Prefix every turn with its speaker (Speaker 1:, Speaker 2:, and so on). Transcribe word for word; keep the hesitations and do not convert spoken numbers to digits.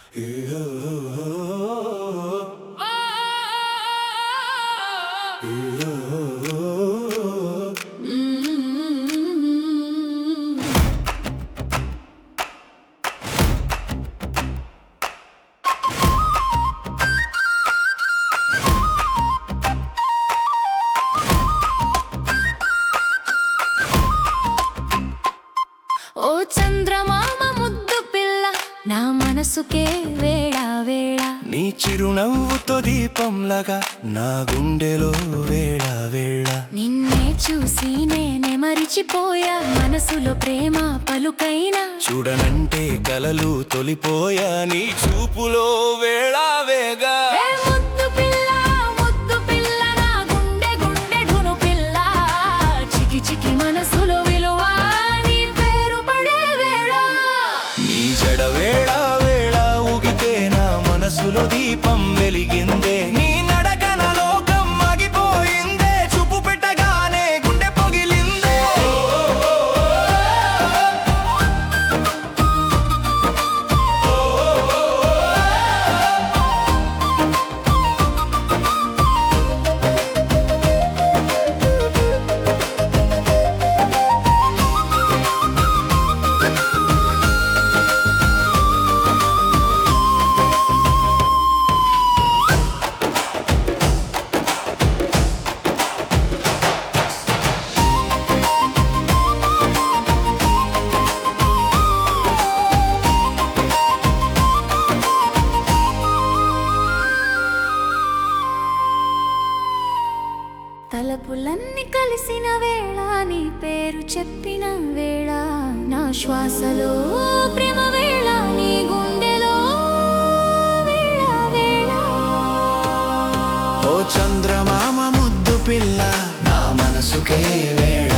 Speaker 1: ఓ చంద్రమామ ముద్దు పిల్ల నా మనసుకే వేళ వేళ
Speaker 2: నీ చిరునవ్వుతో దీపంలాగా నా గుండెలో వేళ వేళ
Speaker 1: నిన్నే చూసి నేనే మరిచిపోయా మనసులో ప్రేమ పలుకైనా
Speaker 2: చూడనంటే కలలు తొలిపోయా నీ చూపులో వేళ వేగా
Speaker 1: ఏ ముద్దు పిల్ల ముద్దు పిల్ల నా గుండె గుండె ధును పిల్ల చికి చికి మనసులో విలువ నీ పేరు పడే వేళ
Speaker 2: నీ జడ వేళ వేళ ఊగితే నా మనసులో దీపం వెలిగిందే నీ నడకన లోకం ఆగిపోయిందే చూపు పెట్టగానే గుండె పొగిలిందే
Speaker 1: తలపులన్నీ కలిసిన వేళ నీ పేరు చెప్పిన వేళ నా శ్వాసలో ప్రేమ వేళ నీ గుండెలో వేళ వేళ
Speaker 2: ఓ చంద్రమామ ముద్దు పిల్ల నా మనసుకే వేళ